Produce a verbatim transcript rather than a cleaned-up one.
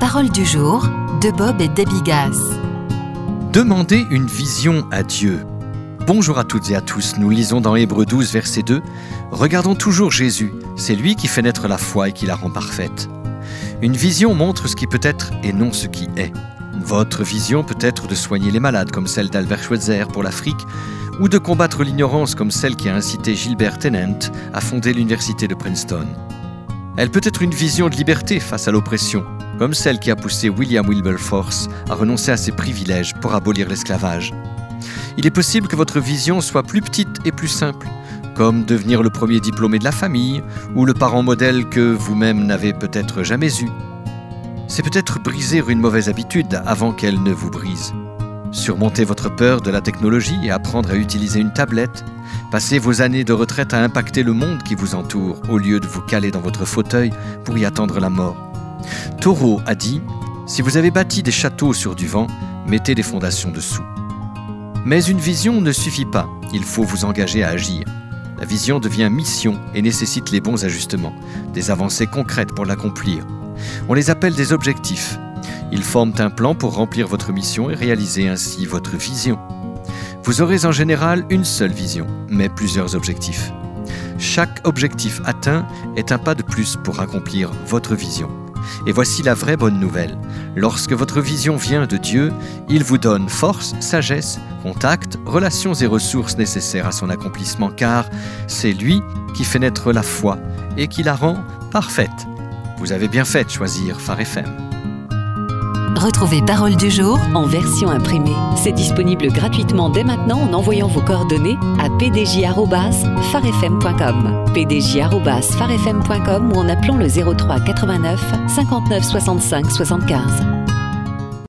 Parole du jour de Bob et Debbie Gass. Demandez une vision à Dieu. Bonjour à toutes et à tous, nous lisons dans Hébreux douze, verset deux. Regardons toujours Jésus, c'est lui qui fait naître la foi et qui la rend parfaite. Une vision montre ce qui peut être et non ce qui est. Votre vision peut être de soigner les malades comme celle d'Albert Schweitzer pour l'Afrique ou de combattre l'ignorance comme celle qui a incité Gilbert Tennant à fonder l'université de Princeton. Elle peut être une vision de liberté face à l'oppression, comme celle qui a poussé William Wilberforce à renoncer à ses privilèges pour abolir l'esclavage. Il est possible que votre vision soit plus petite et plus simple, comme devenir le premier diplômé de la famille ou le parent modèle que vous-même n'avez peut-être jamais eu. C'est peut-être briser une mauvaise habitude avant qu'elle ne vous brise. Surmonter votre peur de la technologie et apprendre à utiliser une tablette. Passer vos années de retraite à impacter le monde qui vous entoure au lieu de vous caler dans votre fauteuil pour y attendre la mort. Thoreau a dit « Si vous avez bâti des châteaux sur du vent, mettez des fondations dessous. » Mais une vision ne suffit pas, il faut vous engager à agir. La vision devient mission et nécessite les bons ajustements, des avancées concrètes pour l'accomplir. On les appelle des objectifs. Ils forment un plan pour remplir votre mission et réaliser ainsi votre vision. Vous aurez en général une seule vision, mais plusieurs objectifs. Chaque objectif atteint est un pas de plus pour accomplir votre vision. Et voici la vraie bonne nouvelle. Lorsque votre vision vient de Dieu, il vous donne force, sagesse, contact, relations et ressources nécessaires à son accomplissement, car c'est lui qui fait naître la foi et qui la rend parfaite. Vous avez bien fait de choisir Phare F M. Retrouvez Parole du jour en version imprimée. C'est disponible gratuitement dès maintenant en envoyant vos coordonnées à p d j arobase phare f m point com, p d j arobase phare f m point com ou en appelant le zéro trois quatre-vingt-neuf cinquante-neuf soixante-cinq soixante-quinze.